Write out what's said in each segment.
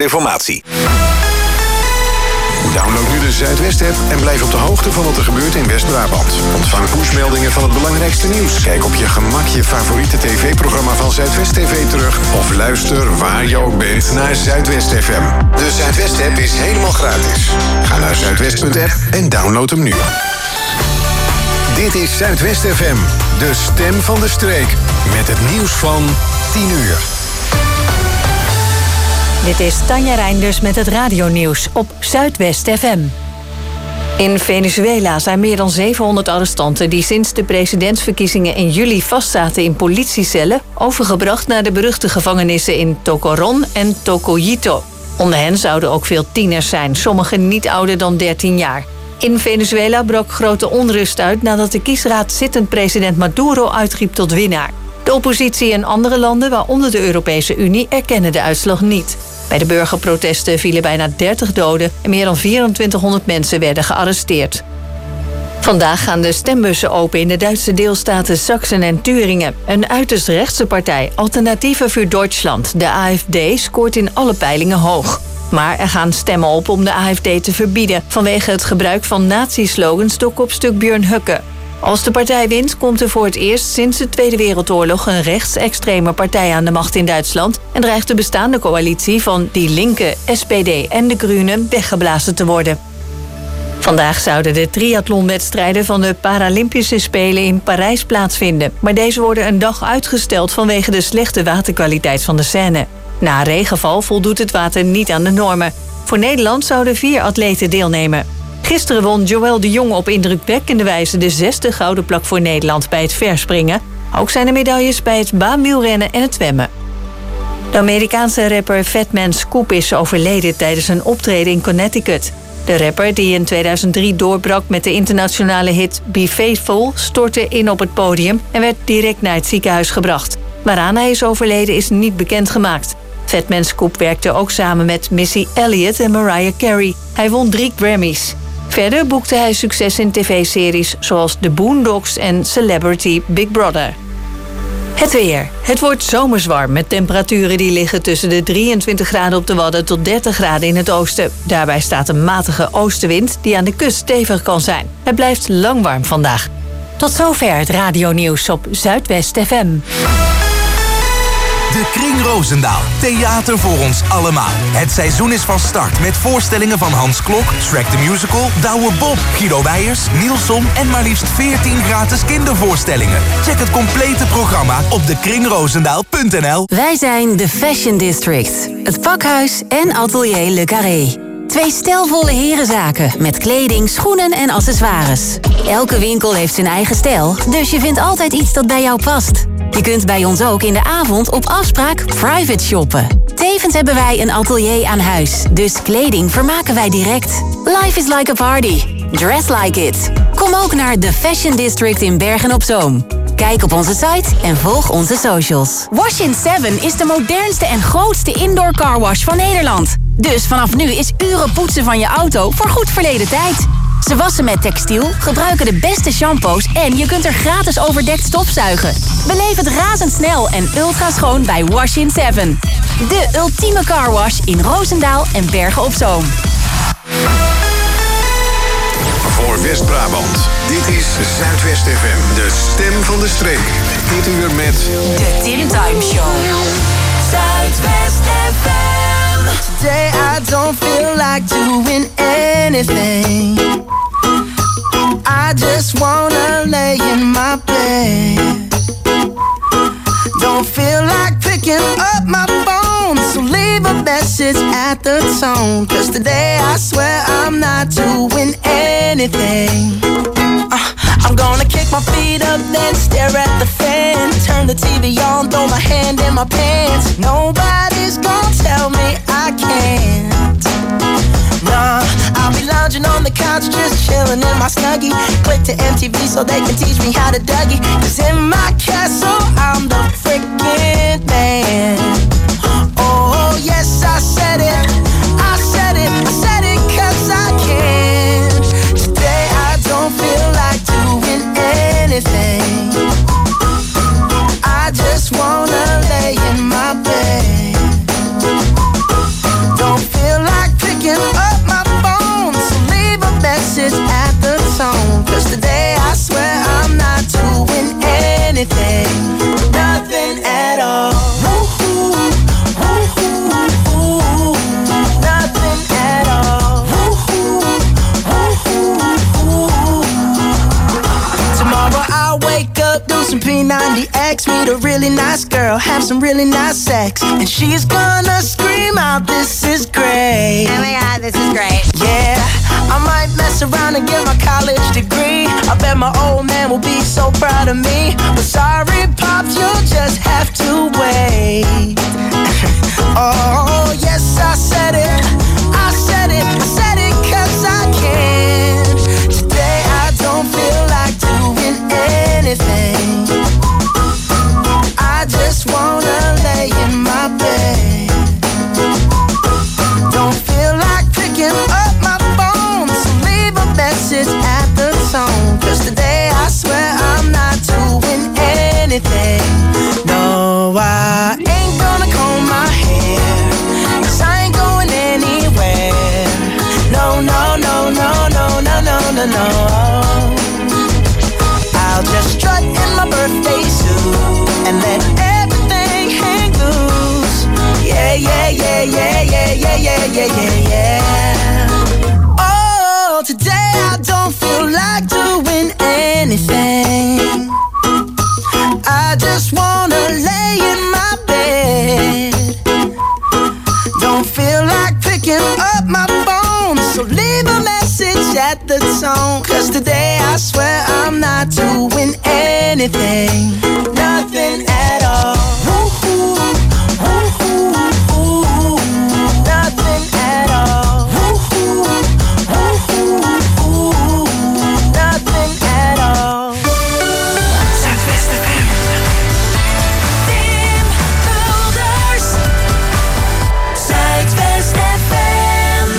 informatie. Download nu de Zuidwest-app en blijf op de hoogte van wat er gebeurt in West-Brabant. Ontvang pushmeldingen van het belangrijkste nieuws. Kijk op je gemak je favoriete tv-programma van Zuidwest TV terug. Of luister waar je ook bent naar Zuidwest FM. De Zuidwest-app is helemaal gratis. Ga naar zuidwest.app en download hem nu. Dit is Zuidwest FM, de stem van de streek. Met het nieuws van 10 uur. Dit is Tanja Reinders met het radionieuws op Zuidwest FM. In Venezuela zijn meer dan 700 arrestanten die sinds de presidentsverkiezingen in juli vastzaten in politiecellen overgebracht naar de beruchte gevangenissen in Tocorón en Tocoyito. Onder hen zouden ook veel tieners zijn, sommigen niet ouder dan 13 jaar. In Venezuela brak grote onrust uit nadat de kiesraad zittend president Maduro uitriep tot winnaar. De oppositie en andere landen, waaronder de Europese Unie, erkennen de uitslag niet. Bij de burgerprotesten vielen bijna 30 doden en meer dan 2400 mensen werden gearresteerd. Vandaag gaan de stembussen open in de Duitse deelstaten Sachsen en Thüringen. Een uiterst rechtse partij, Alternative für Deutschland, de AfD, scoort in alle peilingen hoog. Maar er gaan stemmen op om de AfD te verbieden vanwege het gebruik van nazi-slogans door kopstuk Björn Höcke. Als de partij wint, komt er voor het eerst sinds de Tweede Wereldoorlog een rechtsextreme partij aan de macht in Duitsland en dreigt de bestaande coalitie van Die Linke, SPD en de Groenen weggeblazen te worden. Vandaag zouden de triathlonwedstrijden van de Paralympische Spelen in Parijs plaatsvinden, maar deze worden een dag uitgesteld vanwege de slechte waterkwaliteit van de Seine. Na regenval voldoet het water niet aan de normen. Voor Nederland zouden 4 atleten deelnemen. Gisteren won Joël de Jong op indrukwekkende wijze de 6e gouden plak voor Nederland bij het verspringen. Ook zijn er medailles bij het baanwielrennen en het zwemmen. De Amerikaanse rapper Fatman Scoop is overleden tijdens een optreden in Connecticut. De rapper, die in 2003 doorbrak met de internationale hit Be Faithful, stortte in op het podium en werd direct naar het ziekenhuis gebracht. Waaraan hij is overleden is niet bekendgemaakt. Fatman Scoop werkte ook samen met Missy Elliott en Mariah Carey. Hij won 3 Grammys. Verder boekte hij succes in tv-series zoals The Boondocks en Celebrity Big Brother. Het weer. Het wordt zomers warm met temperaturen die liggen tussen de 23 graden op de Wadden tot 30 graden in het oosten. Daarbij staat een matige oostenwind die aan de kust stevig kan zijn. Het blijft lang warm vandaag. Tot zover het radionieuws op Zuidwest FM. De Kring Roosendaal. Theater voor ons allemaal. Het seizoen is van start met voorstellingen van Hans Klok, Shrek the Musical, Douwe Bob, Guido Weijers, Nielson en maar liefst 14 gratis kindervoorstellingen. Check het complete programma op dekringroosendaal.nl. Wij zijn de Fashion District. Het pakhuis en atelier Le Carré. 2 stijlvolle herenzaken met kleding, schoenen en accessoires. Elke winkel heeft zijn eigen stijl, dus je vindt altijd iets dat bij jou past. Je kunt bij ons ook in de avond op afspraak private shoppen. Tevens hebben wij een atelier aan huis, dus kleding vermaken wij direct. Life is like a party. Dress like it. Kom ook naar The Fashion District in Bergen-op-Zoom. Kijk op onze site en volg onze socials. Wash in 7 is de modernste en grootste indoor carwash van Nederland. Dus vanaf nu is uren poetsen van je auto voor goed verleden tijd. Ze wassen met textiel, gebruiken de beste shampoos en je kunt er gratis overdekt stofzuigen. Beleef het razendsnel en ultra schoon bij Wash in 7. De ultieme carwash in Roosendaal en Bergen-op-Zoom. Voor West-Brabant, dit is Zuidwest FM, de stem van de streek. Dit uur met De Tim Time Show. Zuidwest FM. Today I don't feel like doing anything. I just wanna lay in my bed. Don't feel like picking up my phone, so leave a message at the tone. 'Cause today I swear I'm not doing anything. I'm gonna kick my feet up, then stare at the fan. Turn the TV on, throw my hand in my pants. Nobody's gonna tell me I can't. Nah, I'll be lounging on the couch, just chilling in my Snuggie. Click to MTV so they can teach me how to Dougie. 'Cause in my castle, I'm the freaking man. Oh, yes, I said it. I said it. I said it 'cause I can. Today I don't feel like doing anything. I just wanna lay in my bed. Don't anything, nothing at all. Nothing at all. Tomorrow I'll wake up, do some P90X, meet a really nice girl, have some really nice sex, and she's gonna scream out, "This is great." Oh my God, this is great. Yeah, I might mess around and get my college degree. I bet my old man will be so proud of me. But sorry, Pops, you'll just have to wait. Oh, yes, I said it. I said it. I said it 'cause I can. Today I don't feel like doing anything. I just wanna lay in my bed. Don't feel like picking up my phone, so leave a message at the tone. 'Cause today I swear I'm not doing anything. No, I ain't gonna comb my hair, 'cause I ain't going anywhere. No, no, no, no, no, no, no, no, no. I'll just strut in my birthday suit and let everything hang loose. Yeah, yeah, yeah, yeah, yeah, yeah, yeah, yeah, yeah, yeah. Oh, today I don't feel like doing anything. I just wanna lay in my bed. Don't feel like picking up my phone, so leave a message at the tone. 'Cause today I swear I'm not doing anything, nothing at all. Nothing at all. Nothing at all. Zuidwest FM. Tim Mulders. Zuidwest FM.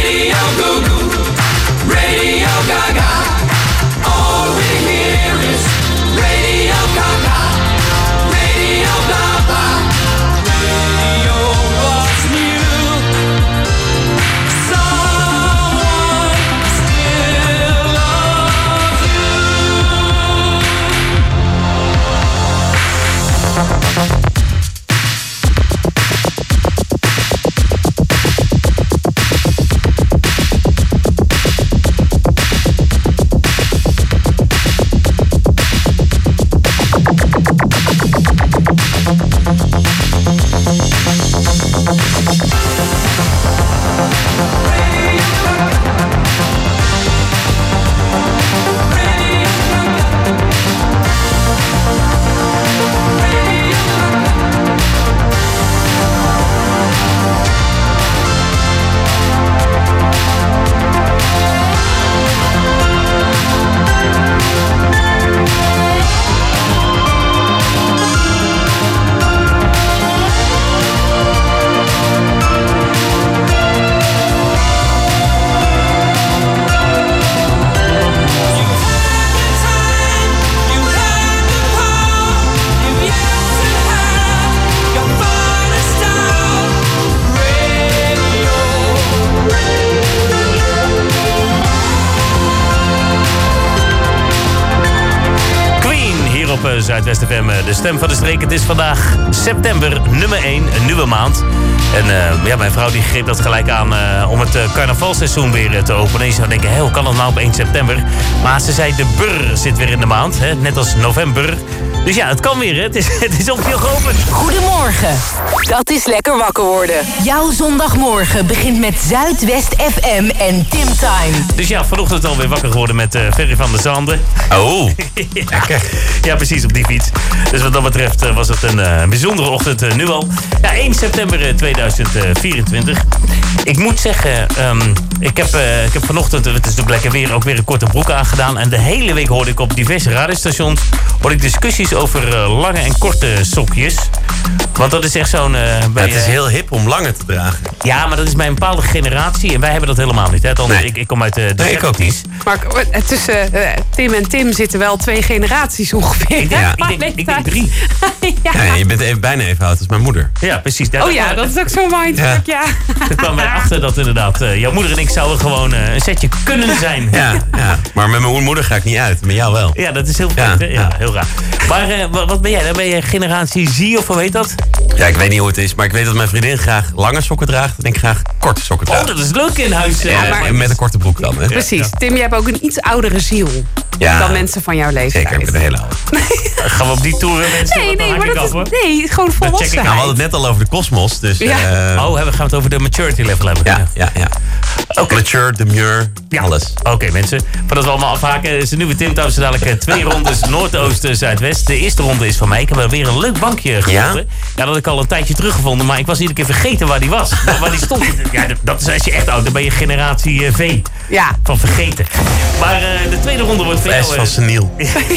Radio Goo-Goo, Radio Gaga. All we hear is Radio Gaga, Radio Gaga. Radio was new. Someone still loves you. Zuidwest FM, de stem van de streek. Het is vandaag september, nummer 1, een nieuwe maand. En mijn vrouw die greep dat gelijk aan om het carnavalseizoen weer te openen. En je zou denken, hoe kan dat nou op 1 september? Maar ze zei, de burr zit weer in de maand, net als november. Dus ja, het kan weer, hè? Het is officieel geopend. Goedemorgen. Dat is lekker wakker worden. Jouw zondagmorgen begint met Zuidwest FM en Tim Time. Dus ja, vanochtend alweer wakker geworden met Ferry van der Zanden. Oh, ja, precies, op die fiets. Dus wat dat betreft was het een bijzondere ochtend nu al. Ja, 1 september 2024. Ik moet zeggen, ik heb vanochtend, het is natuurlijk lekker weer, ook weer een korte broek aangedaan. En de hele week hoorde ik op diverse radiostations discussies over lange en korte sokjes. Want dat is echt zo'n... het is heel hip om lange te dragen. Ja, maar dat is bij een bepaalde generatie. En wij hebben dat helemaal niet. Hè? Ik kom uit de ik ook niet. Maar tussen Tim en Tim zitten wel 2 generaties ongeveer. Ik denk 3. Ja. Ja, je bent bijna even oud als mijn moeder. Ja, precies. Dat is ook zo'n mindfuck, ja. Toen kwamen wij achter dat inderdaad jouw moeder en ik zouden gewoon een setje kunnen zijn. Ja, maar met mijn moeder ga ik niet uit. Met jou wel. Ja, dat is heel vreemd. Ja, heel raar. Maar wat ben jij? Dan ben je generatie Z of hoe heet dat? Ja, ik weet niet hoe het is, maar ik weet dat mijn vriendin graag lange sokken draagt en ik graag korte sokken draag. Oh, dat is leuk in huis. Met een korte broek dan. Hè? Precies. Tim, je hebt ook een iets oudere ziel dan mensen van jouw leeftijd. Zeker, ik ben een hele oude. Gaan we op die toeren mensen? Nee, maar dat is gewoon volwassenheid. We hadden het net al over de kosmos, dus... Ja. We gaan het over de maturity level hebben. Ja. Okay. Mature, demure, alles. Oké, mensen. Voordat we allemaal afhaken, is een nieuwe Tim Time. Zo dadelijk 2 rondes Noordoost, Zuidwest. De eerste ronde is van mij. Ik heb weer een leuk bankje gevonden. Ja, dat had ik al een tijdje teruggevonden, maar ik was iedere keer vergeten waar die was. Waar die stond. Ja, dat is als je echt oud, dan ben je generatie V. Ja. Van vergeten. Maar de tweede ronde wordt voor jou... S van seniel.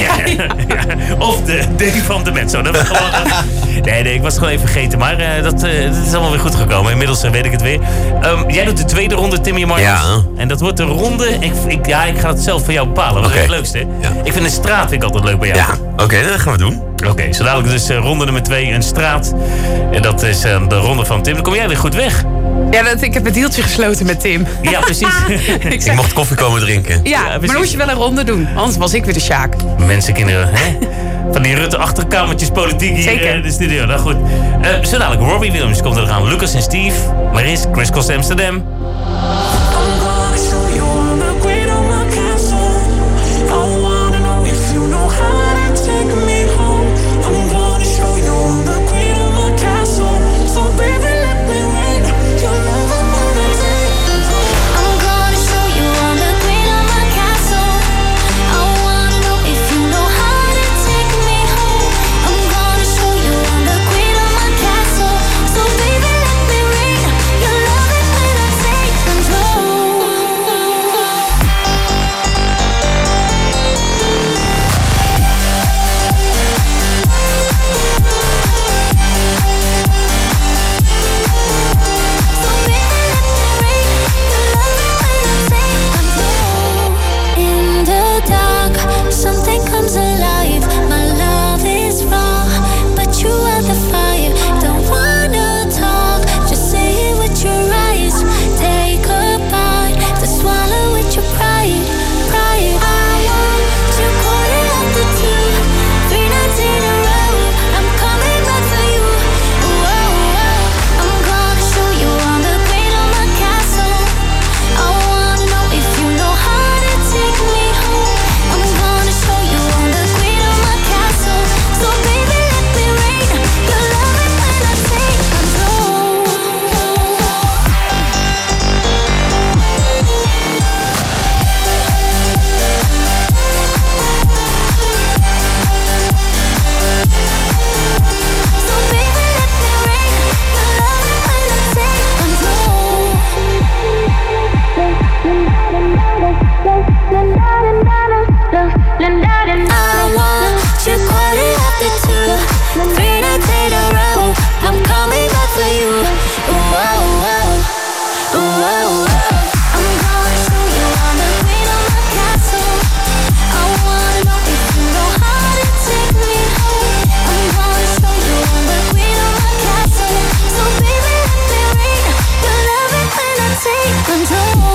Of de D van de mens. Dat was gewoon, nee, ik was gewoon even vergeten. Maar dat is allemaal weer goed gekomen. Inmiddels weet ik het weer. Jij doet de tweede ronde, Timmy Martens. Ja. En dat wordt de ronde... Ik ga het zelf voor jou bepalen. Dat is het leukste. Ja. Ik vind een straat vind ik altijd leuk bij jou. Ja, oké, dat gaan we doen. Oké, zo dadelijk dus ronde nummer 2, een straat. En dat is de ronde van Tim. Dan kom jij weer goed weg. Ja, ik heb het deeltje gesloten met Tim. Ja, precies. Ik mocht koffie komen drinken. Ja, maar dan moet je wel een ronde doen. Anders was ik weer de Sjaak. Mensenkinderen, hè? Van die Rutte achterkamertjes politiek hier in de studio. Nou goed. Zo dadelijk Robbie Williams komt er aan. Lucas en Steve. Maris, Crash Course Amsterdam. control.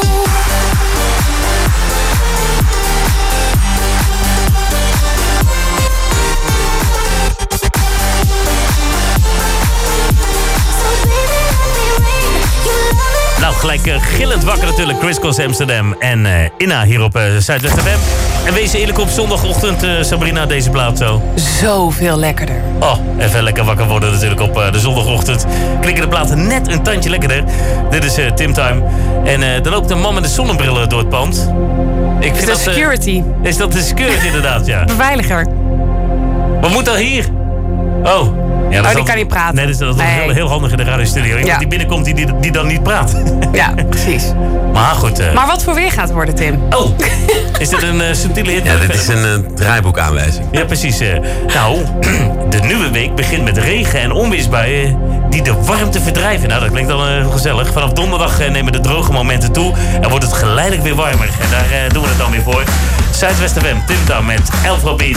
Nou, gelijk gillend wakker natuurlijk. Chris Cross Amsterdam en Inna hier op Zuidwest FM. En wees eerlijk op zondagochtend, Sabrina, deze plaat zo. Zoveel lekkerder. Oh, even lekker wakker worden natuurlijk op de zondagochtend. Klikken de platen net een tandje lekkerder. Dit is Tim Time. En er loopt een man met een zonnebril door het pand. Ik vind dat security? Is dat de security inderdaad, ja. Beveiliger. Wat moet dat hier? Oh. Ja, die kan niet praten. Nee, dat is heel handig in de radiostudio. Iemand die binnenkomt die dan niet praat. Ja, precies. Maar goed. Maar wat voor weer gaat het worden, Tim? Oh, is dit een subtiele hit? Ja, dit is een draaiboekaanwijzing. Ja, precies. Nou, de nieuwe week begint met regen en onweersbuien die de warmte verdrijven. Nou, dat klinkt dan heel gezellig. Vanaf donderdag nemen de droge momenten toe en wordt het geleidelijk weer warmer. En daar doen we het dan weer voor. Zuidwest FM, Tim Tam met Alphabet.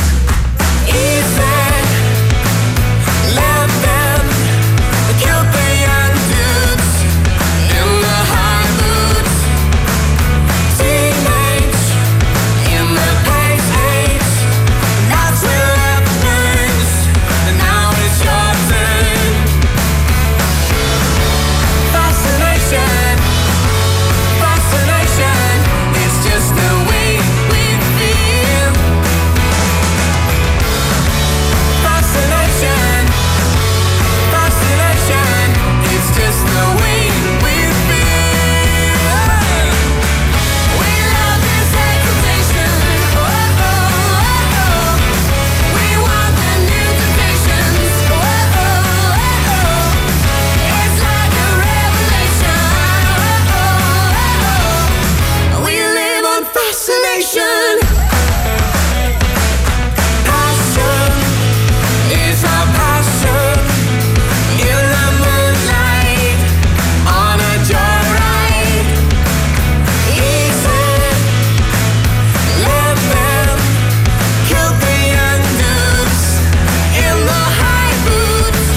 Let them kill the young dudes in the high boots. Teenage in the base age. That's when left turns, and now it's your turn. Fascination, fascination, it's just the way we feel. Fascination. It's just the way we feel. We love this exaltation. Oh, oh, oh, oh. We want the new temptations. Oh, oh, oh, oh. It's like a revelation. Oh, oh, oh. We live on fascination. Passion is our passion. In the moonlight, on a joyride, easy. Let them kill the young dudes in the high boots.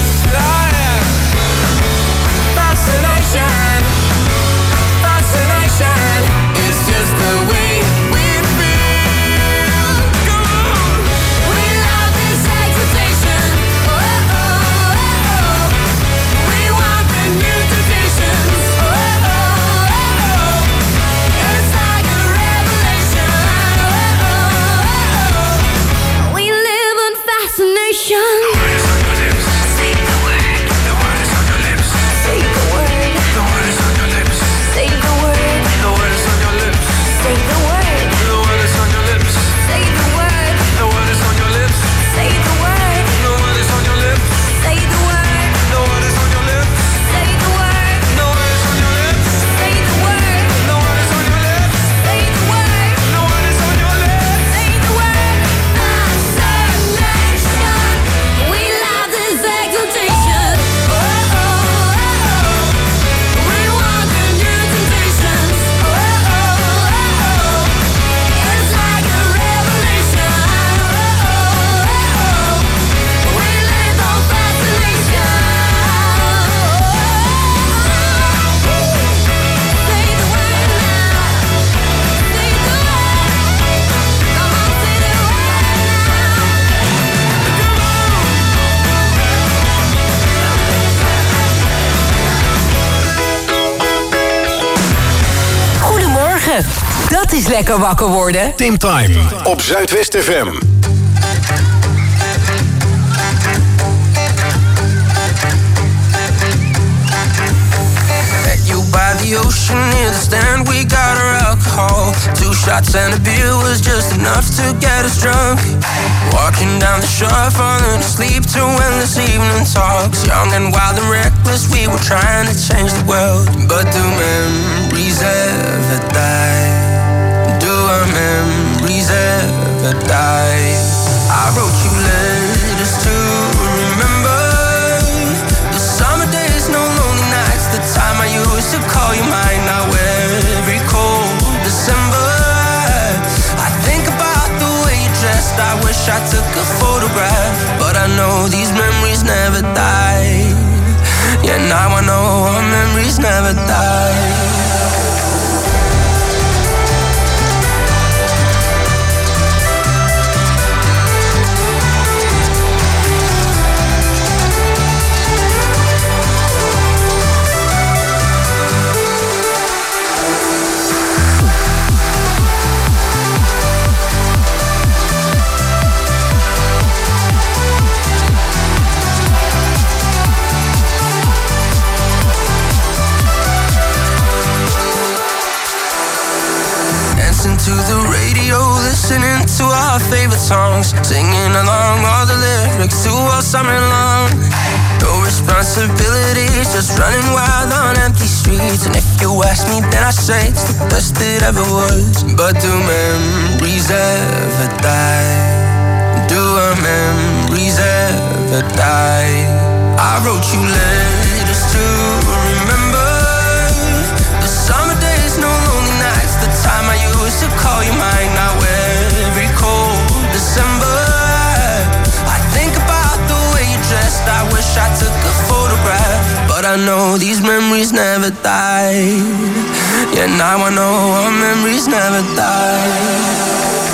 Fascination, fascination, it's just the way we feel. Come on, we love this exaltation. Oh, oh, oh, oh. We want the new traditions. Oh, oh, oh, oh. It's like a revelation. Oh, oh, oh. We live in fascination. Say the word. The word is on your lips. Say the word. The word is on your lips. Say the word. The word is on your lips. Say the word. The word is on your lips. Say the word. The word is on your lips. Say the word. The word is on your lips. Say the word. The word is on your lips. Say the word. The word is on your lips. Say the word. The word is on your lips. Say the word. The word is on your lips. Say the word. Fascination. We love this exaltation. Oh, oh, oh, oh. We want the new temptations. Oh, oh, oh, oh. It's like a revelation. Oh, oh, oh, oh. We live on fascination. Say the word now. Say the word. Come on, say the Goedemorgen. Dat is lekker wakker worden. Tim Time op Zuidwest FM. Met you by the ocean near the stand, we got our alcohol. 2 shots and a beer was just enough to get us drunk. Walking down the shore, falling asleep to endless evening talks. Young and wild and reckless, we were trying to change the world. But do memories ever die? Do our memories ever die? I wrote you letters to remember the summer days, no lonely nights, the time I used to call you mine. Now every cold December, I think about the way you dressed. I wish I took a photograph, but I know these memories never die. Yeah, now I know our memories never die. listening to our favorite songs, singing along all the lyrics to all summer long. No responsibilities, just running wild on empty streets. And if you ask me, then I say it's the best it ever was. But do memories ever die? Do our memories ever die? I wrote you letters to remember the summer days, no lonely nights, the time I used to call you mine. Now every cold December, I think about the way you dressed. I wish I took a photograph, but I know these memories never die. Yeah, now I know our memories never die.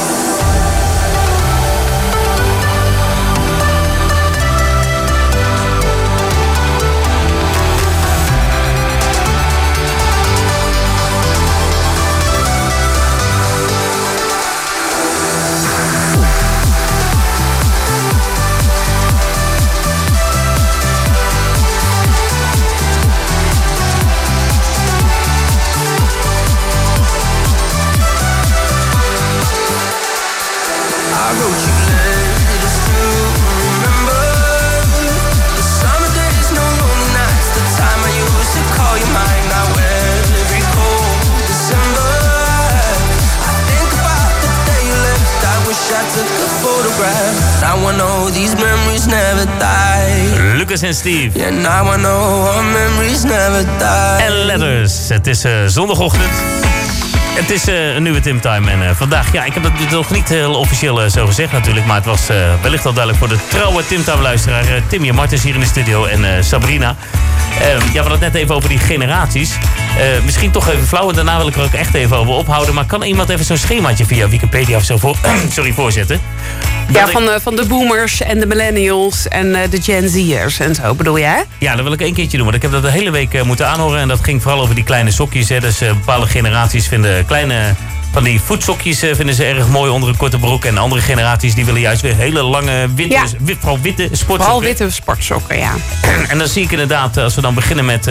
Now I know these memories never die. Lucas en Steve. Yeah, now I know our memories never die. En Letters. Het is zondagochtend. Het is een nieuwe Tim Time. En vandaag, ja, ik heb het nog niet heel officieel zo gezegd natuurlijk. Maar het was wellicht al duidelijk voor de trouwe Tim Time luisteraar. Timmy Martens hier in de studio en Sabrina. Ja, we hadden het net even over die generaties. Misschien toch even flauw. En daarna wil ik er ook echt even over ophouden. Maar kan iemand even zo'n schemaatje via Wikipedia of zo voorzetten? Ja, van de boomers en de millennials en de Gen Z'ers en zo, bedoel je, hè? Ja, dat wil ik 1 keertje doen. Want ik heb dat de hele week moeten aanhoren. En dat ging vooral over die kleine sokjes. Hè. Dus bepaalde generaties vinden kleine... Van die voetsokjes vinden ze erg mooi onder een korte broek. En andere generaties die willen juist weer hele lange, vooral witte sportsokken. Vooral witte sportsokken, ja. En dan zie ik inderdaad, als we dan beginnen met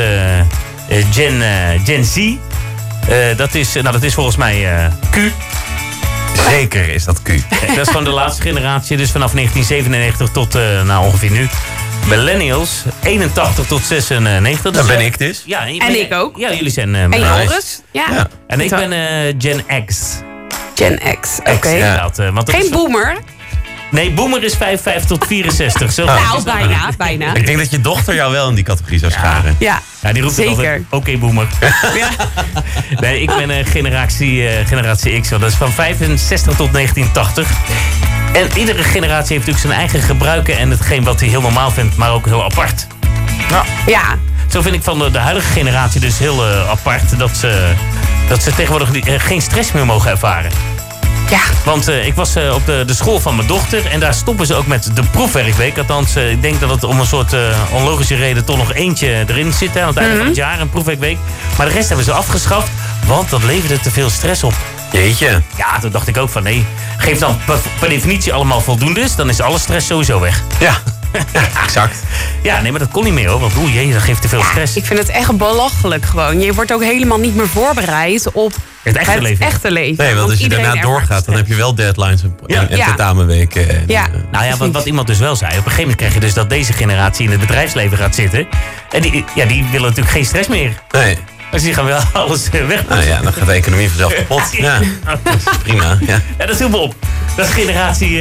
Gen Z. Dat is volgens mij Q. Zeker is dat Q. Dat is gewoon de laatste generatie. Dus vanaf 1997 tot ongeveer nu. Millennials, 81 tot 96. Dat ben ik dus. Ja, en ik ook. Ja, jullie zijn... en Joris. Ja. En ik ben Gen X. Gen X, oké. Ja. Geen boomer. Nee, boomer is 55 tot 64. Zo nou, bijna. Ik denk dat je dochter jou wel in die categorie zou scharen. Ja, die roept het altijd, oké, boomer. Ja. Nee, ik ben generatie X. Dat is van 65 tot 1980. En iedere generatie heeft natuurlijk zijn eigen gebruiken... en hetgeen wat hij heel normaal vindt, maar ook heel apart. Ja. Zo vind ik van de huidige generatie dus heel apart... dat ze tegenwoordig geen stress meer mogen ervaren. Ja. Want ik was op de school van mijn dochter... en daar stoppen ze ook met de proefwerkweek. Althans, ik denk dat het om een soort onlogische reden... toch nog eentje erin zit aan het einde van het jaar, een proefwerkweek. Maar de rest hebben ze afgeschaft, want dat leverde te veel stress op. Jeetje. Ja, toen dacht ik ook van nee, geef dan per definitie allemaal voldoendes... dan is alle stress sowieso weg. Ja. Exact. Ja, nee, maar dat kon niet meer hoor. Want dat geeft te veel stress. Ik vind het echt belachelijk gewoon. Je wordt ook helemaal niet meer voorbereid op het echte leven. Nee, want als je daarna doorgaat, dan heb je wel deadlines en tentamenweken. Nou ja, wat iemand dus wel zei. Op een gegeven moment krijg je dus dat deze generatie in het bedrijfsleven gaat zitten. En die willen natuurlijk geen stress meer. Nee. Dus die gaan wel alles weg. Nou ja, dan gaat de economie vanzelf kapot. Ja, prima. Ja. Ja, dat viel me op. Dat is generatie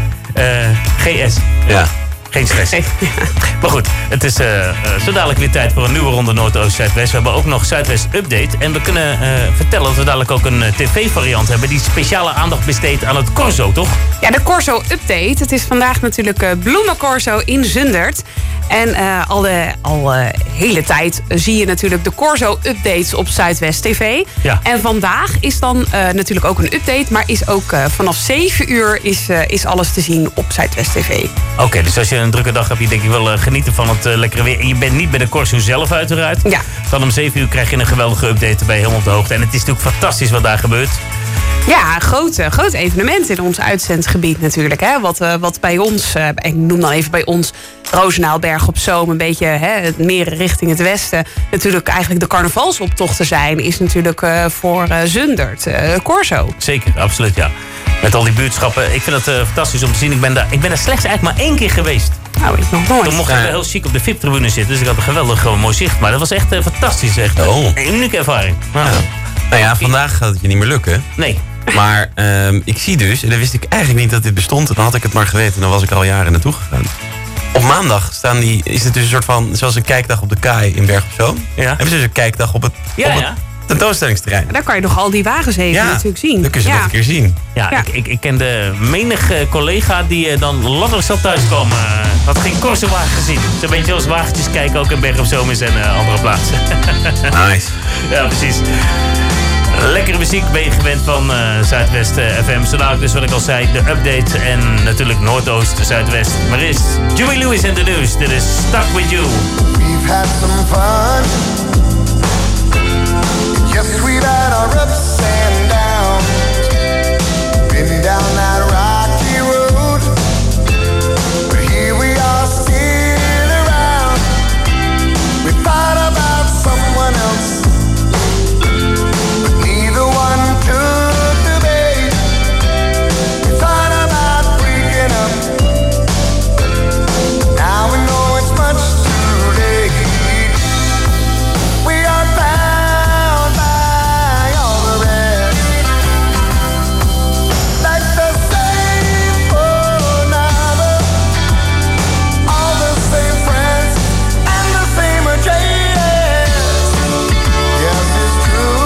GS. Ja. Geen stress. Maar goed, het is zo dadelijk weer tijd voor een nieuwe ronde Noordoost-Zuidwest. We hebben ook nog Zuidwest Update. En we kunnen vertellen dat we dadelijk ook een tv-variant hebben... die speciale aandacht besteedt aan het Corso, toch? Ja, de Corso Update. Het is vandaag natuurlijk Bloemencorso in Zundert. En al hele tijd zie je natuurlijk de Corso-updates op Zuidwest TV. Ja. En vandaag is dan natuurlijk ook een update... maar is ook vanaf 7 uur is alles te zien op Zuidwest TV. Oké, dus als je een drukke dag hebt, je denk ik wel genieten van het lekkere weer... en je bent niet bij de Corso zelf uiteraard... Ja. Dan om 7 uur krijg je een geweldige update erbij, helemaal op de hoogte. En het is natuurlijk fantastisch wat daar gebeurt. Ja, groot evenement in ons uitzendgebied natuurlijk. Hè? Wat bij ons, ik noem dan even bij ons... Roosendaal, Berg op Zoom, een beetje het meer richting het westen... natuurlijk eigenlijk de carnavalsoptochten zijn... is natuurlijk voor Zundert, Corso. Zeker, absoluut, ja. Met al die buurtschappen. Ik vind het fantastisch om te zien. Ik ben daar slechts eigenlijk maar 1 keer geweest. Nou, ik nog nooit. Toen mocht ik heel chic op de VIP-tribune zitten. Dus ik had een geweldig mooi zicht. Maar dat was echt fantastisch. Echt een unieke ervaring. Ja. Nou ja, vandaag gaat het je niet meer lukken. Nee. Maar ik zie dus, en dan wist ik eigenlijk niet dat dit bestond. En dan had ik het maar geweten. Dan was ik al jaren naartoe gegaan. Op maandag is het dus een soort van, zoals een kijkdag op de Kaai in Berg op Zoom. Ja. Hebben ze dus een kijkdag op het tentoonstellingsterrein. Daar kan je nog al die wagens even natuurlijk zien. Dan kun je ze nog een keer zien. Ja. Ik kende menig collega die dan langer zat thuiskomen. Had geen korsenwagen gezien. Zo'n beetje als wagentjes kijken ook in Berg op Zoom is en andere plaatsen. Nice. Ja, precies. Lekkere muziek ben je gewend van Zuidwest FM. Zo dadelijk dus wat ik al zei, de update en natuurlijk Noordoost, Zuidwest. Maar eerst Joey Lewis en de nieuws. Dit is Stuck With You. We've had some fun. Yes, we've had our ups and downs. Been down that rocky road. But here we are still around. We thought about someone else. Took the bait. We thought about breaking up. Now we know it's much too late. We are bound by all the rest. Like the same phone number, all the same friends, and the same address. Yes, it's true.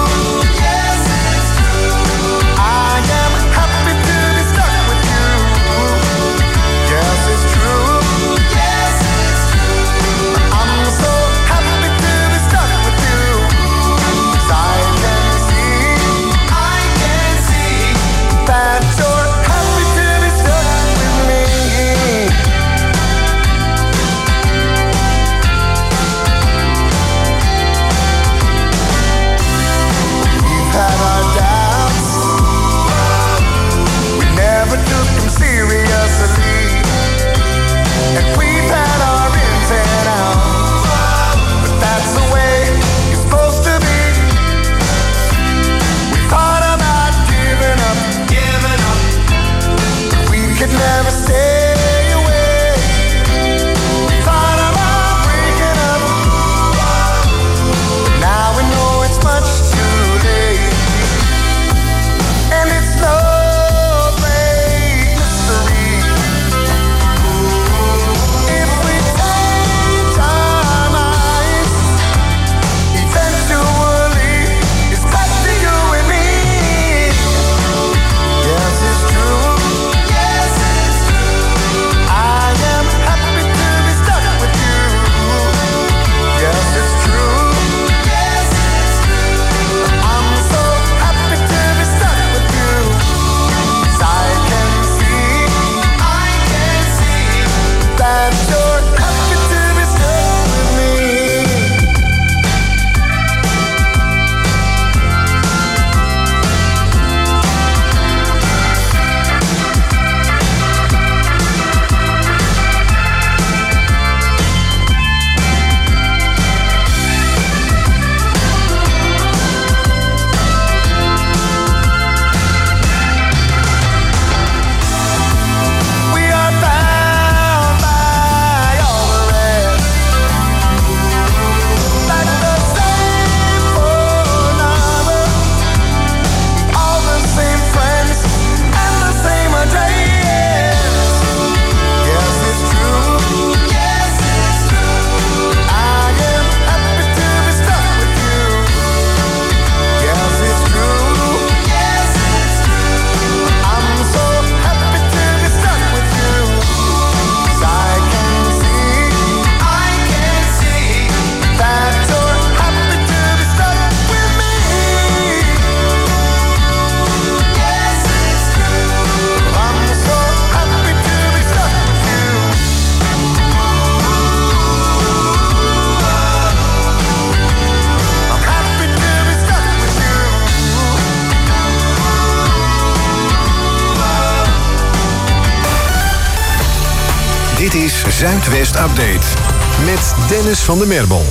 Dit is Zuidwest Update met Dennis van der Merbel.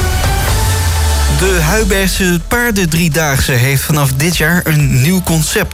De Huibergse paardendriedaagse heeft vanaf dit jaar een nieuw concept.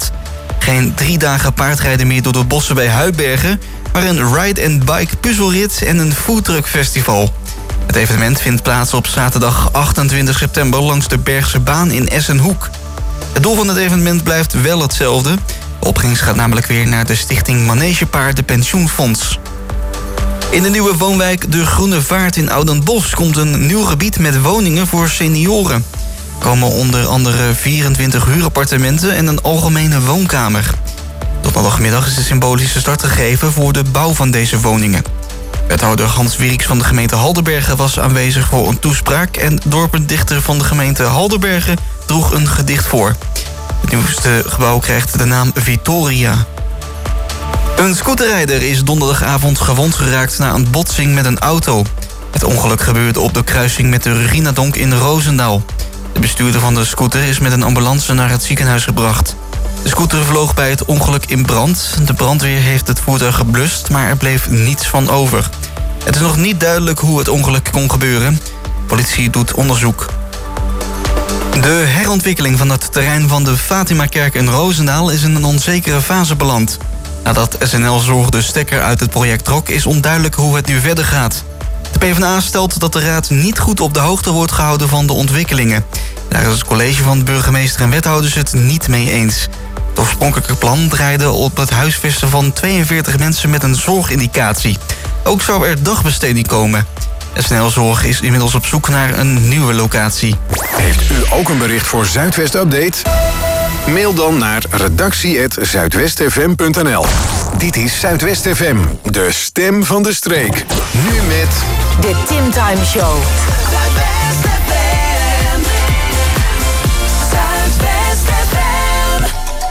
Geen 3 dagen paardrijden meer door de bossen bij Huibergen, maar een ride-and-bike puzzelrit en een foodtruckfestival. Het evenement vindt plaats op zaterdag 28 september langs de Bergse Baan in Essenhoek. Het doel van het evenement blijft wel hetzelfde. De opbrengst gaat namelijk weer naar de stichting Manegepaarden Pensioenfonds. In de nieuwe woonwijk De Groene Vaart in Oudenbosch komt een nieuw gebied met woningen voor senioren. Er komen onder andere 24 huurappartementen en een algemene woonkamer. Donderdagmiddag is de symbolische start gegeven voor de bouw van deze woningen. Wethouder Hans Wierix van de gemeente Halderbergen was aanwezig voor een toespraak en dorpendichter van de gemeente Halderbergen droeg een gedicht voor. Het nieuwste gebouw krijgt de naam Victoria. Een scooterrijder is donderdagavond gewond geraakt na een botsing met een auto. Het ongeluk gebeurde op de kruising met de Reginadonk in Roosendaal. De bestuurder van de scooter is met een ambulance naar het ziekenhuis gebracht. De scooter vloog bij het ongeluk in brand. De brandweer heeft het voertuig geblust, maar er bleef niets van over. Het is nog niet duidelijk hoe het ongeluk kon gebeuren. De politie doet onderzoek. De herontwikkeling van het terrein van de Fatimakerk in Roosendaal is in een onzekere fase beland. Nadat SNL Zorg de stekker uit het project trok, is onduidelijk hoe het nu verder gaat. De PvdA stelt dat de raad niet goed op de hoogte wordt gehouden van de ontwikkelingen. Daar is het college van burgemeester en wethouders het niet mee eens. Het oorspronkelijke plan draaide op het huisvesten van 42 mensen met een zorgindicatie. Ook zou er dagbesteding komen. SNL Zorg is inmiddels op zoek naar een nieuwe locatie. Heeft u ook een bericht voor Zuidwest Update? Mail dan naar redactie@zuidwestfm.nl. Dit is Zuidwest FM, de stem van de streek. Nu met... De Tim Time Show. Zuidwest FM. Zuidwest FM.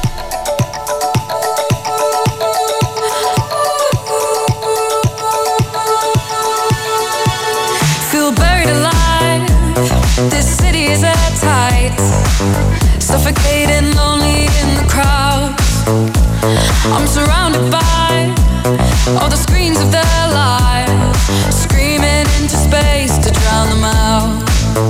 Feel buried alive. This city is at tight. Suffocating, lonely in the crowd. I'm surrounded by all the screens of their lives, screaming into space to drown them out.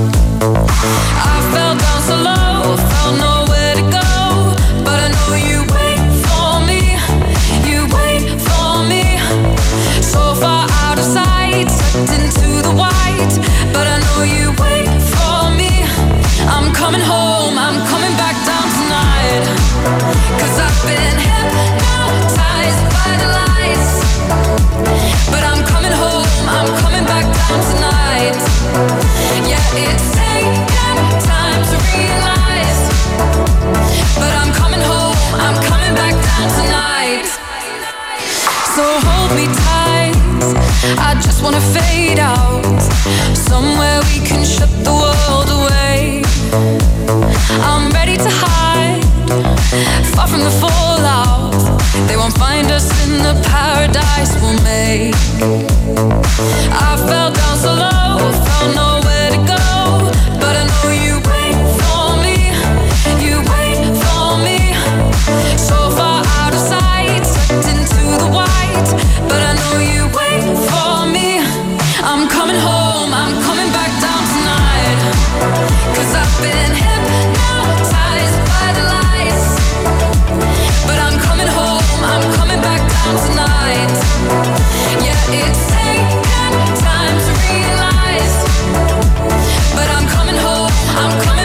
I fell down so low, felt nowhere to go, but I know you wait for me, you wait for me. So far out of sight, sucked into the white, but I know you wait for me. I'm coming home, I'm coming back down tonight, 'cause I've been hypnotized by the lights. But I'm coming home, I'm coming back down tonight. Yeah, it's taken time to realize, but I'm coming home, I'm coming back down tonight. So hold me tight, I just wanna fade out, somewhere we can shut the world away. I'm ready to hide, far from the fallout. They won't find us in the paradise we'll make. I fell down so low, found nowhere to go, but I know you wait for me, you wait for me. So far out of sight, sucked into the white, but I know you wait for me. I'm coming home, I'm coming back down tonight, 'cause I've been hypnotized by the lights. But I'm coming home, I'm coming back down tonight. Yeah, it's taken time to realize, but I'm coming home, I'm coming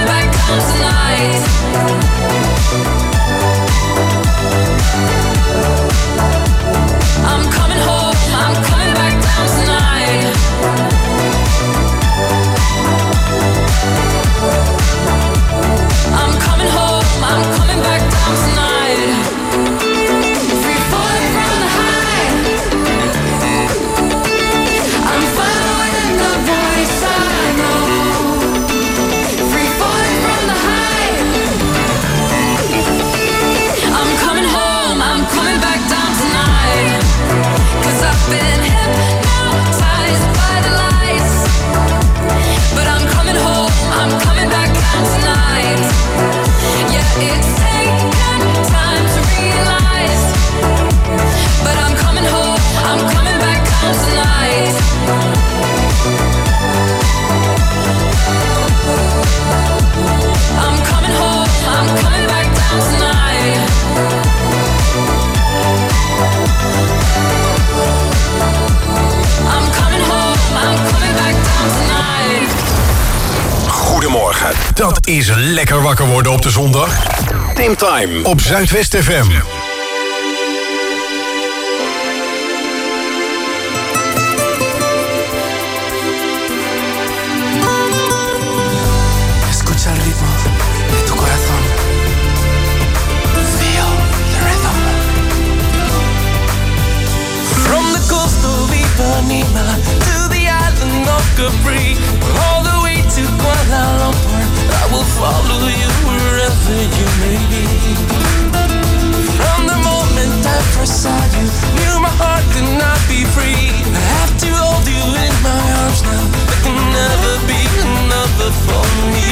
dat is lekker wakker worden op de zondag. Tim Time op Zuidwest FM. Escucha el ritmo de tu corazón. Feel the rhythm. From the coast of Ipanema to the island of Capri, all the way to Kuala Lumpur, I will follow you wherever you may be. From the moment I first saw you, knew my heart could not be free. I have to hold you in my arms now. There can never be another for me.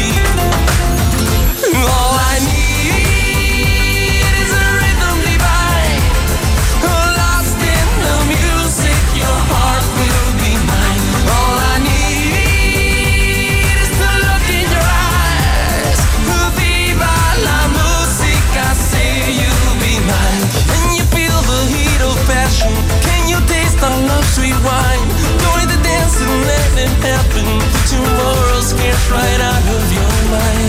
All I need is a rhythm divine. Lost in the music, your heart will be mine. All I need is to look in your eyes. Viva la musica, say you'll be mine. Can you feel the heat of passion? Can you taste our love, sweet wine? Join the dance and let it happen. Tomorrow scares right out of your mind.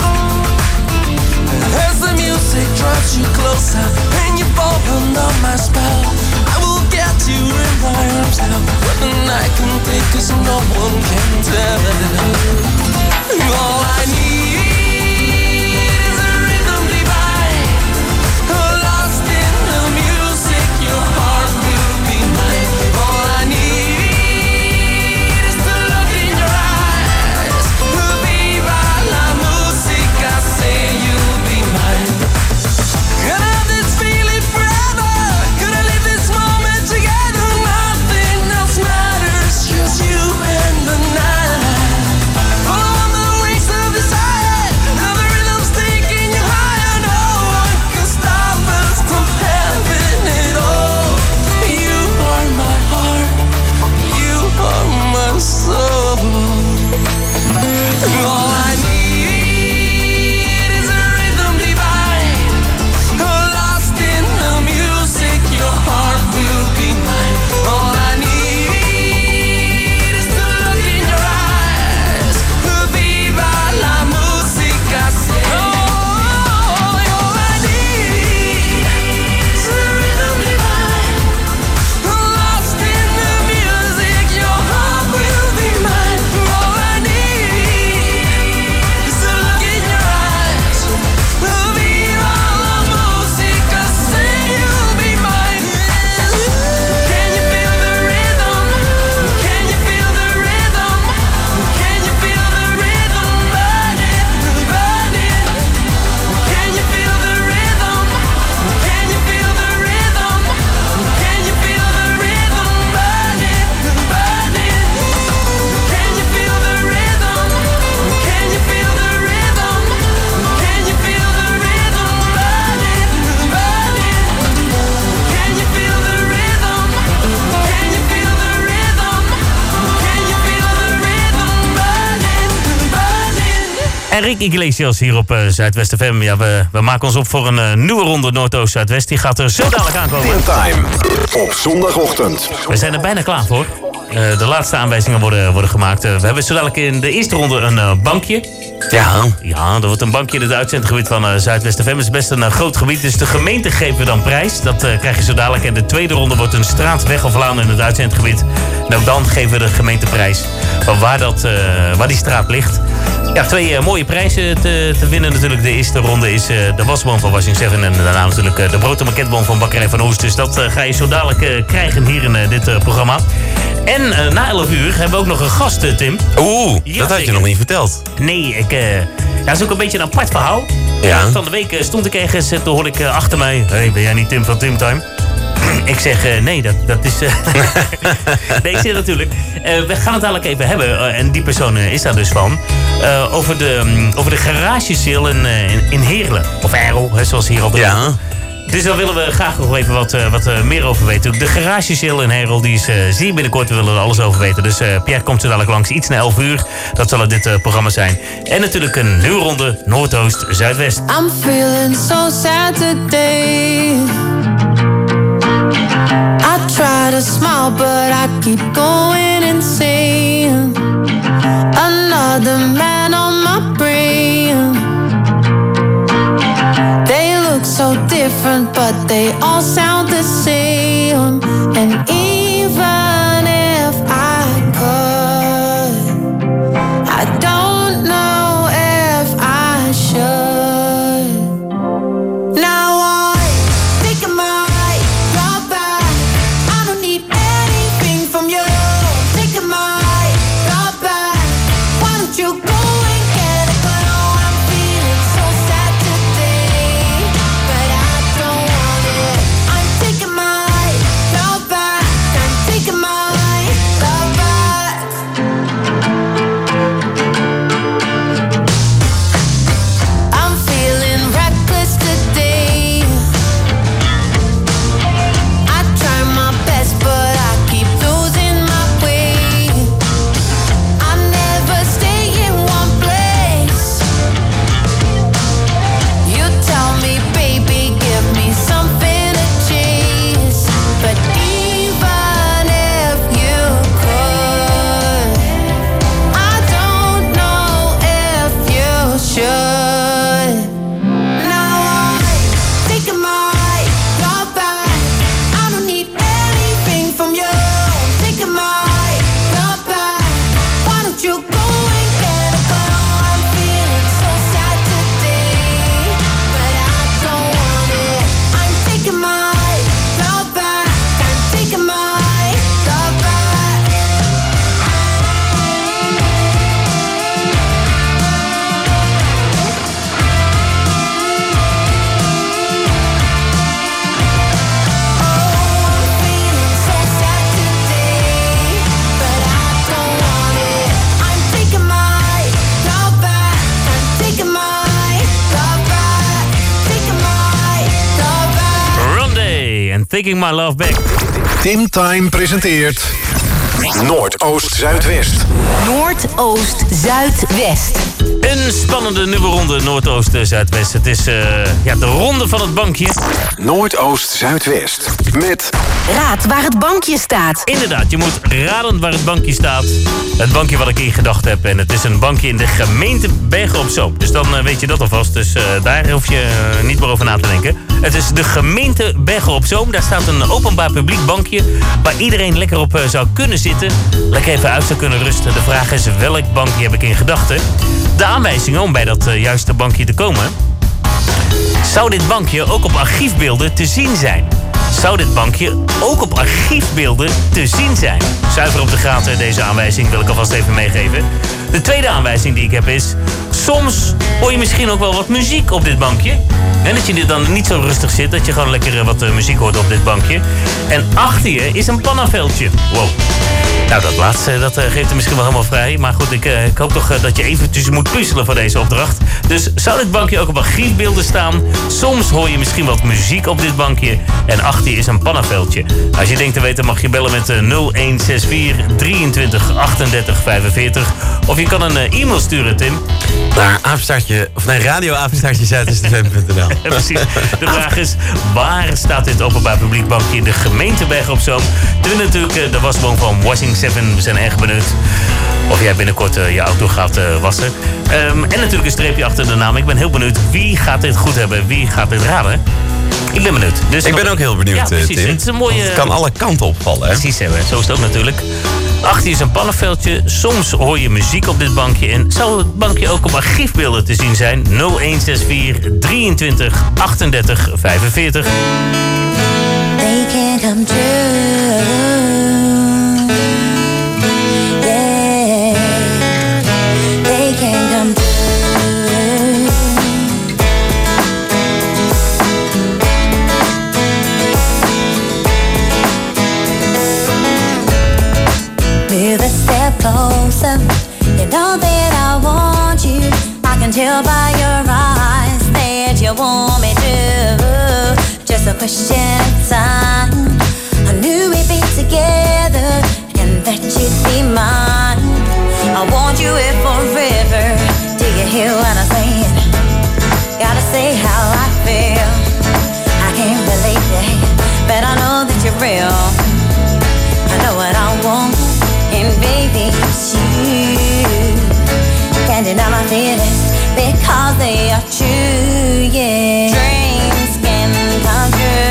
As the music drives you closer and you fall under my spell, I will get you in my arms now. What the night can take, 'cause no one can tell. All I need is a rhythm divine. Lost in the music, your heart will be mine. All I need is to look in your eyes. Viva la musica, say you'll be mine. Gonna have this feeling forever. Gonna live this moment together. Nothing else matters, just you and the night. Follow on the wings of desire. Now the rhythm's taking you higher. No one can stop us from having it all. You are my heart. You are my soul. All I need is a rhythm divine. Lost in the music, your heart will be mine. All I need is to look in your eyes. Viva la musica, say. All I need is a rhythm divine. Lost in the music, your heart will be mine. All I need is to look in your eyes. Viva la musica, say you'll be mine. Can you feel the rhythm? Can you feel the rhythm? Can you feel the rhythm burning, burning? Can you feel the rhythm? Can you feel the rhythm? Can you feel the rhythm burning, burning? Can you feel the rhythm? Can you feel the rhythm? Can you feel the rhythm burning, burning? Can you feel the rhythm? Can you feel the rhythm? Can you feel the rhythm burning, burning? Enrique Iglesias hier op Zuidwest FM. Ja, we maken ons op voor een nieuwe ronde Noordoost-Zuidwest. Die gaat er zo dadelijk aankomen. Tim Time op zondagochtend. We zijn er bijna klaar voor. De laatste aanwijzingen worden gemaakt. We hebben zo dadelijk in de eerste ronde een bankje. Ja, er wordt een bankje in het uitzendgebied van Zuidwest FM. Het is best een groot gebied, dus de gemeente geven we dan prijs. Dat krijg je zo dadelijk. En de tweede ronde wordt een straat, weg of laan in het uitzendgebied. En ook dan geven we de gemeenteprijs van waar die straat ligt. Ja, twee mooie prijzen te winnen natuurlijk. De eerste ronde is de wasboom van Washing 7. En daarna natuurlijk de brood- en maquetteboom van Bakkerij van Oest. Dus dat ga je zo dadelijk krijgen hier in dit programma. En na 11 uur hebben we ook nog een gast, Tim. Oeh, dat had je nog niet verteld. Nee, dat is ook een beetje een apart verhaal. Ja. Van de week stond ik ergens en toen hoorde ik achter mij... Hey, ben jij niet Tim van Tim Time? Ik zeg, nee, dat is... nee, ik zeg natuurlijk. We gaan het dadelijk even hebben. En die persoon is daar dus van. Over de garagezeel in Heerlen. Of Errel, zoals hier al doen. Ja. Dus daar willen we graag nog even wat meer over weten. De garagezeel in Herel, die is zeer binnenkort. We willen er alles over weten. Dus Pierre komt zo dadelijk langs. Iets na 11 uur. Dat zal het dit programma zijn. En natuurlijk een nieuwe ronde Noordoost, Zuidwest. I'm feeling so sad today. I try to smile, but I keep going insane. Another man on my brain. but they all sound the same. And even if I could, I don't know if I should. Now I'm taking my love back. I don't need anything from you. Taking my love back. Why don't you go and get it? But oh, I'm feeling so sad today, but I don't want it. I'm taking my love back. I'm taking my love back. I'm feeling reckless today. I try my best, but I keep losing my way. I never stay in one place. You tell me, baby, give me something to chase. But even if you could, I don't know if you should. Now I'm taking my love back. I don't need anything from you. Taking my love back. Why don't you go and get it? But oh, I'm feeling so sad today, but I don't want it. I'm taking my love back. I'm taking my love back. Feeling so sad today, but I don't want it. I'm taking my love back. I'm taking my love back. Taking my love back. Rondé en Taking My Love Back. Tim Time presenteert Noordoost-Zuidwest. Noordoost-Zuidwest. Een spannende nieuwe ronde Noordoost-Zuidwest. Het is de ronde van het bankje. Noordoost-Zuidwest. Met Raad waar het bankje staat. Inderdaad, je moet raden waar het bankje staat. Het bankje wat ik in gedachten heb. En het is een bankje in de gemeente Bergen op Zoom. Dus dan weet je dat alvast. Dus daar hoef je niet meer over na te denken. Het is de gemeente Bergen op Zoom. Daar staat een openbaar publiek bankje waar iedereen lekker op zou kunnen zitten. Lekker even uit zou kunnen rusten. De vraag is, welk bankje heb ik in gedachten? De aanwijzingen om bij dat juiste bankje te komen. Zou dit bankje ook op archiefbeelden te zien zijn? Zou dit bankje ook op archiefbeelden te zien zijn? Zuiver op de graad deze aanwijzing wil ik alvast even meegeven. De tweede aanwijzing die ik heb is, soms hoor je misschien ook wel wat muziek op dit bankje. En dat je dan niet zo rustig zit, dat je gewoon lekker wat muziek hoort op dit bankje. En achter je is een pannaveldje. Wow. Nou, dat laatste dat geeft er misschien wel helemaal vrij. Maar goed, ik hoop toch dat je eventjes moet puzzelen voor deze opdracht. Dus zou dit bankje ook op archiefbeelden staan? Soms hoor je misschien wat muziek op dit bankje. En achter je is een pannaveldje. Als je denkt te weten mag je bellen met 0164 23 38 45. Of je kan een e-mail sturen, Tim. Naar radio-zuidwestfm.nl. Precies. De vraag is, waar staat dit openbaar publiek bankje in de gemeente Bergen op Zoom? We winnen natuurlijk de wasboom van Washing 7. We zijn erg benieuwd of jij binnenkort je auto gaat wassen. En natuurlijk een streepje achter de naam. Ik ben heel benieuwd, wie gaat dit goed hebben? Wie gaat dit raden? Ik ben benieuwd. Dus ik ben ook heel benieuwd, ja, precies. Tim. Het is een mooie... Het kan alle kanten opvallen, hè? Precies, zo is het ook natuurlijk. Achter je is een pannenveldje. Soms hoor je muziek op dit bankje. En zou het bankje ook op archiefbeelden te zien zijn? 0164 23 38 45. They can come true. Yeah, they can come true. Move a step closer. You know that I want you. I can tell by your eyes that you want me to. Just a question of time. I knew we'd be together and that you'd be mine. I want you here forever. Do you hear what I'm saying? Gotta say how I feel. I can't believe it, but I know that you're real. I know what I want, and baby, it's you. Can't deny my feelings because they are true, yeah. Dreams can come true.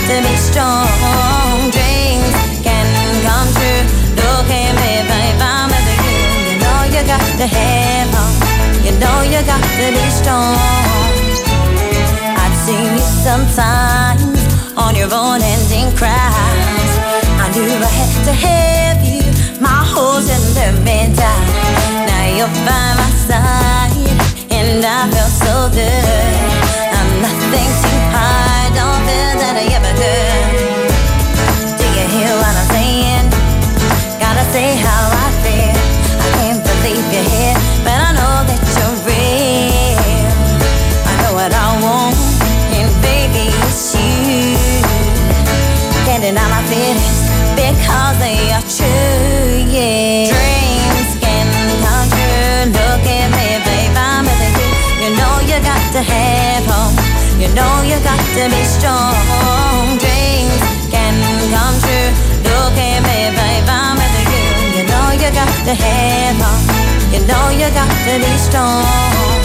to be strong. Dreams can come true. Look at me, babe, I'm with you. You know you got to have hope. You know you got to be strong. I've seen you sometimes on your own ending cries. I knew I had to have you. My holes in the middle. Now you're by my side, and I feel so good. I'm nothing too hard, don't feel that I ever could. Do you hear what I'm saying? Gotta say how I feel. I can't believe you're here, but I know that you're real. I know what I want, and baby, it's you. Getting out my feelings because they are true, yeah. Dreams can come true. Look at me, babe, I'm with you. You know you got to have hope. You know you got to be strong. Dreams can come true. Look at me, babe, I'm with you. You know you got to have hope. You know you got to be strong.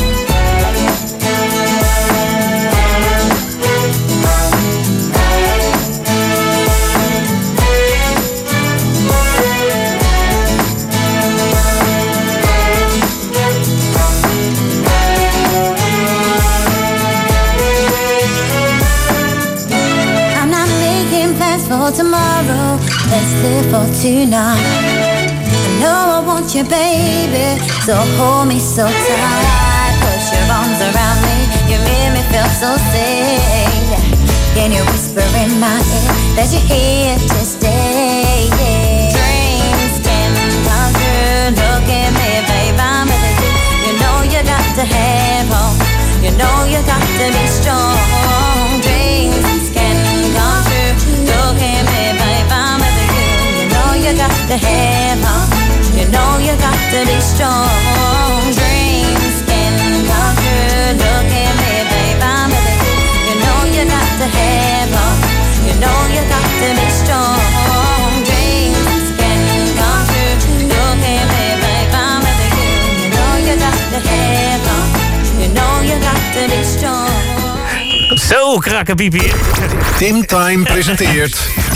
For tomorrow, let's live for tonight. I know I want you, baby, so hold me so tight. Put your arms around me, you make me feel so safe. Can you whisper in my ear that you're here to stay? Yeah. Dreams can come true. Look at me, babe, I'm with you. You know you got to have hope. You know you got to be strong. Dreams can come true. Look at me, babe, I'm with you. You know you got to have hope. You know you got to be strong. Dreams can come true. Look at me, babe, I'm with you. You know you got to have hope. You know you got to be strong. Dreams can come true. Look at me, babe, I'm with you. You know you got to have hope. You know you got to be strong. Zo, krakkenpiepier. Tim Time presenteert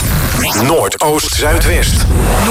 Noordoost-Zuidwest.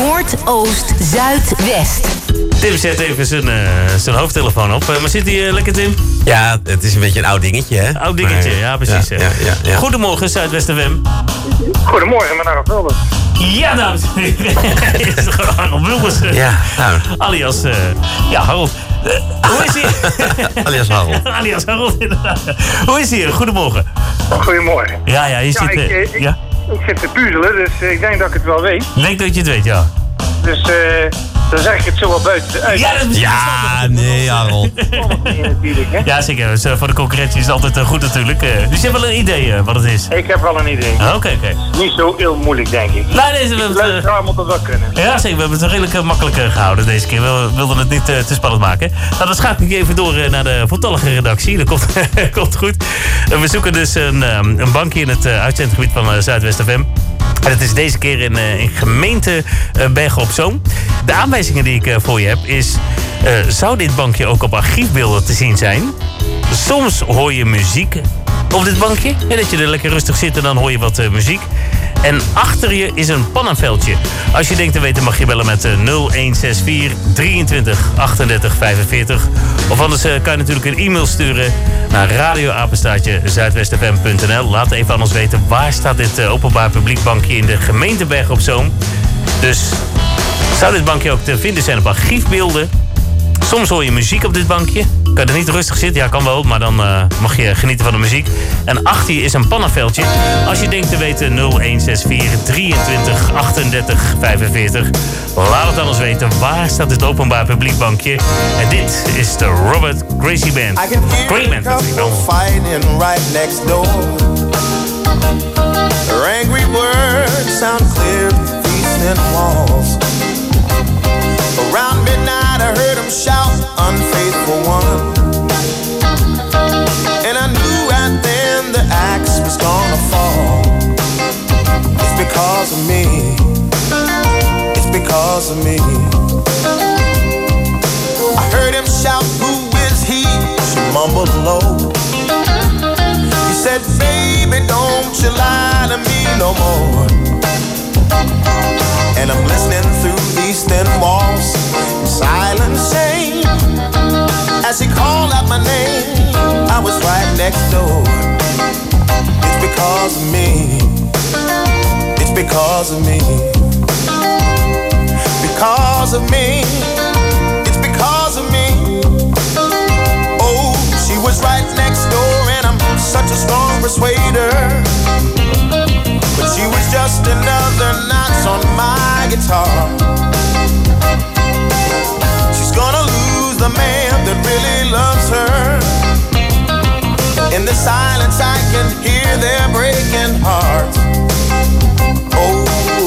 Noordoost-Zuidwest. Tim zet even zijn hoofdtelefoon op. Maar zit hij lekker, Tim? Ja, het is een beetje een oud dingetje, hè? Oud dingetje, maar, ja, precies. Ja. Goedemorgen, Zuidwest FM. Goedemorgen, met Harold Wilders. Ja, dames en heren. Is het gewoon Harold Wilders? Ja, nou. Alias, Harold. Hoe is hij? Alias Harold. Alias Harold, inderdaad. Hoe is hij? Goedemorgen. Goedemorgen. Ja, je zit... Ik zit te puzzelen, dus ik denk dat ik het wel weet. Ik denk dat je het weet, ja. Dus dan zeg ik het zo wel buiten uit. Ja, nee, Harold. Ja, zeker. Dus, voor de concurrentie is het altijd goed natuurlijk. Dus je hebt wel een idee wat het is? Ik heb wel een idee. Oké. Niet zo heel moeilijk, denk ik. Nee, we moet dat wel kunnen. Ja, zeker. We hebben het redelijk makkelijk gehouden deze keer. We wilden het niet te spannend maken. Nou, dan schakel ik even door naar de voltallige redactie. Dat komt goed. We zoeken dus een bankje in het uitzendgebied van Zuidwest FM. En het is deze keer in gemeente Bergen op Zoom. De aanwijzingen die ik voor je heb is... zou dit bankje ook op archiefbeelden te zien zijn? Soms hoor je muziek op dit bankje. En dat je er lekker rustig zit en dan hoor je wat muziek. En achter je is een pannenveldje. Als je denkt te weten mag je bellen met 0164 23 38 45. Of anders kan je natuurlijk een e-mail sturen naar radioapenstaartje-zuidwestfm.nl. Laat even aan ons weten waar staat dit openbaar publiek bankje in de gemeente Bergen op Zoom. Dus zou dit bankje ook te vinden zijn op archiefbeelden? Soms hoor je muziek op dit bankje. Kan je er niet rustig zitten? Ja, kan wel, maar dan mag je genieten van de muziek. En achter je is een pannenveldje. Als je denkt te weten 0164 23 38 45. Laat het aan ons weten. Waar staat dit openbaar publiek bankje? En dit is de Robert Gracie Band. Great band natuurlijk. Fighting right next door. Their angry words sound clear through cement walls. Around midnight I heard them shout, unfaithful one. And I knew right then the axe was gonna fall. It's because of me. It's because of me. I heard him shout, who is he? She mumbled low. He said, baby, don't you lie to to me no more. And I'm listening through these thin walls, silent shame. As she called out my name, I was right next door. It's because of me. It's because of me. Because of me. It's because of me. Oh, she was right next door, and I'm such a strong persuader. But she was just another notch on my guitar. She's gonna lose the man that really loves her. In the silence I can hear their breaking hearts. Oh.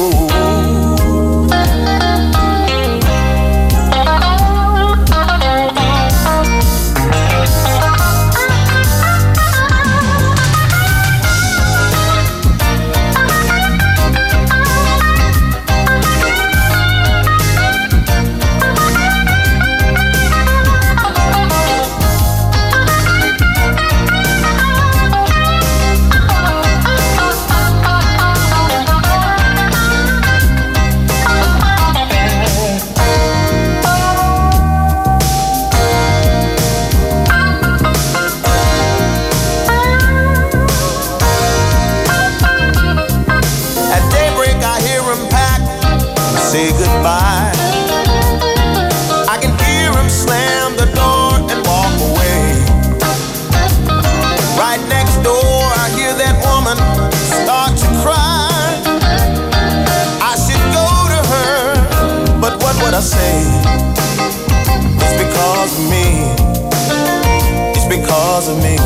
Say goodbye. I can hear him slam the door and walk away. Right next door I hear that woman start to cry. I should go to her, but what would I say? It's because of me. It's because of me.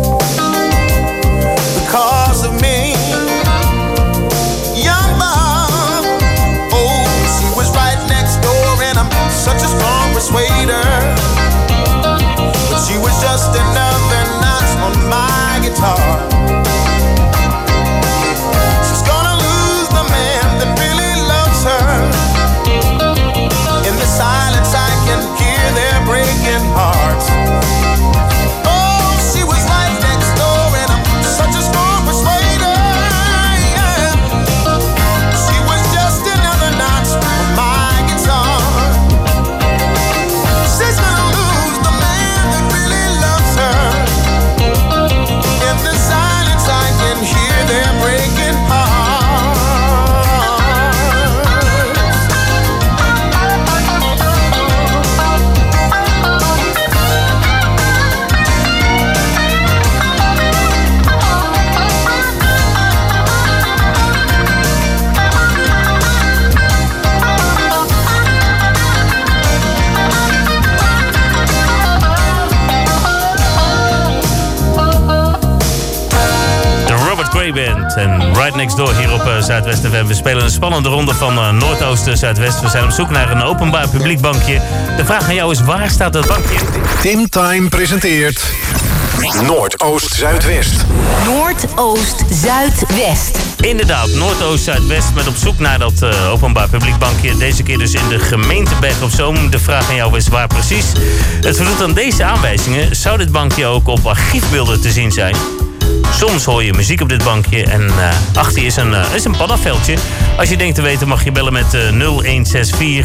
Because of me. Such a strong persuader, but she was just another notch on my guitar. She's gonna lose the man that really loves her. In the silence I can hear their breaking hearts. Oh, she was right next door, and I'm such a strong persuader. Yeah. She was just another notch on my guitar. She's gonna lose the man that really loves her. In the silence I can hear their breaking hearts. Band en Right Next Door hier op Zuidwest FM. We spelen een spannende ronde van Noordoost-Zuidwest. We zijn op zoek naar een openbaar publiek bankje. De vraag aan jou is, waar staat dat bankje? Tim Time presenteert Noordoost-Zuidwest. Noordoost-Zuidwest. Inderdaad, Noordoost-Zuidwest met op zoek naar dat openbaar publiek bankje. Deze keer dus in de gemeente Berg op Zoom. De vraag aan jou is, waar precies? Het voldoet aan deze aanwijzingen. Zou dit bankje ook op archiefbeelden te zien zijn? Soms hoor je muziek op dit bankje en achter je is een paddenveldje. Als je denkt te weten mag je bellen met 0164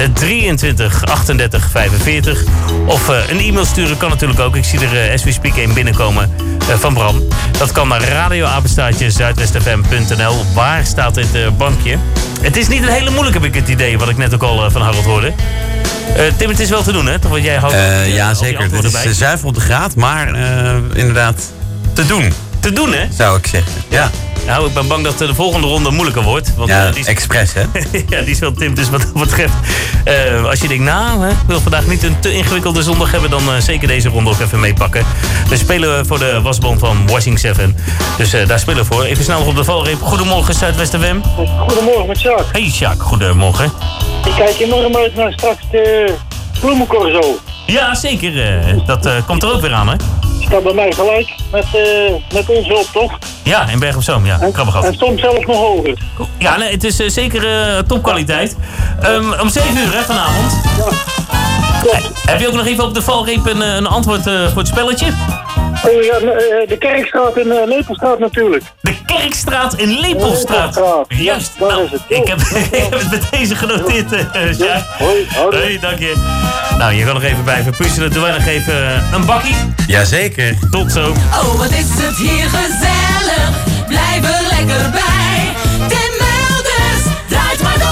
23 38 45. Of een e-mail sturen kan natuurlijk ook. Ik zie er as we speak een binnenkomen van Bram. Dat kan naar radioapenstaartje zuidwestfm.nl. Waar staat dit bankje? Het is niet een hele moeilijke, heb ik het idee, wat ik net ook al van Harold hoorde. Tim, het is wel te doen, hè? Toch wat jij houdt? Ja, zeker. Het is zuiver op de graad, maar inderdaad te doen. Te doen, hè? Zou ik zeggen, ja. Nou, ik ben bang dat de volgende ronde moeilijker wordt. Want, ja, die is... expres, hè? Ja, die is wel Tim, dus wat dat betreft. Als je denkt, nou, ik wil vandaag niet een te ingewikkelde zondag hebben, dan zeker deze ronde ook even meepakken. We spelen voor de wasband van Washing 7. Dus daar spelen we voor. Even snel nog op de valreep. Goedemorgen, Zuidwest FM. Goedemorgen, met Sjaak. Hey, Sjaak, goedemorgen. Ik kijk enorm uit naar straks de bloemencorso. Ja, zeker. Dat komt er ook weer aan, hè? Staat bij mij gelijk met onze hulp, toch? Ja, in Berg op Zoom, ja. Krabbegat. En soms zelfs nog hoger. Ja, nee, het is zeker topkwaliteit. Om 7 uur, hè, vanavond. Ja, klopt. Heb je ook nog even op de valreep een antwoord voor het spelletje? Oh ja, de Kerkstraat en Lepelstraat natuurlijk. De Klerkstraat en Lepelstraat. Juist. Daar Nou, is het. ik heb het met deze genoteerd, Sjaak. Hoi, dank je. Nou, je kan nog even blijven puzzelen. Doen wij nog even een bakkie? Jazeker. Tot zo. Oh, wat is het hier gezellig. Blijf er lekker bij. Tim Mulders, draait maar door.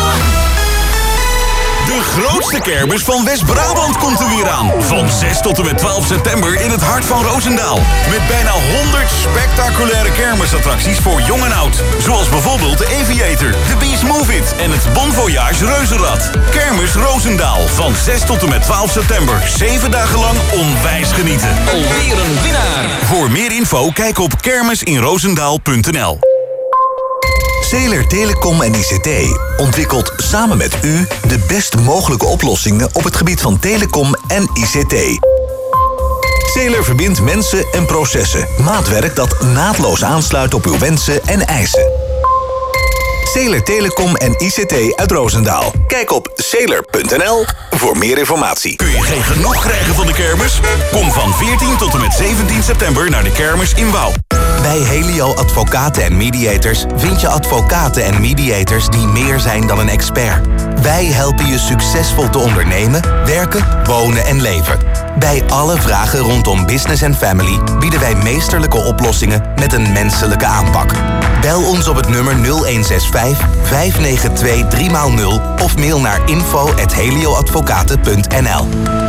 De grootste kermis van West-Brabant komt er weer aan. Van 6 tot en met 12 september in het hart van Roosendaal. Met bijna 100 spectaculaire kermisattracties voor jong en oud. Zoals bijvoorbeeld de Aviator, de Beast Move It en het Bon Voyage Reuzenrad. Kermis Roosendaal van 6 tot en met 12 september. 7 dagen lang onwijs genieten. Alweer een winnaar. Voor meer info kijk op kermisinroosendaal.nl. Zeeler Telecom en ICT ontwikkelt samen met u de best mogelijke oplossingen op het gebied van telecom en ICT. Zeeler verbindt mensen en processen. Maatwerk dat naadloos aansluit op uw wensen en eisen. Zeeler Telecom en ICT uit Roosendaal. Kijk op zeeler.nl voor meer informatie. Kun je geen genoeg krijgen van de kermis? Kom van 14 tot en met 17 september naar de kermis in Wouw. Bij Helio Advocaten en Mediators vind je advocaten en mediators die meer zijn dan een expert. Wij helpen je succesvol te ondernemen, werken, wonen en leven. Bij alle vragen rondom business en family bieden wij meesterlijke oplossingen met een menselijke aanpak. Bel ons op het nummer 0165 592 3x0 of mail naar info@helioadvocaten.nl.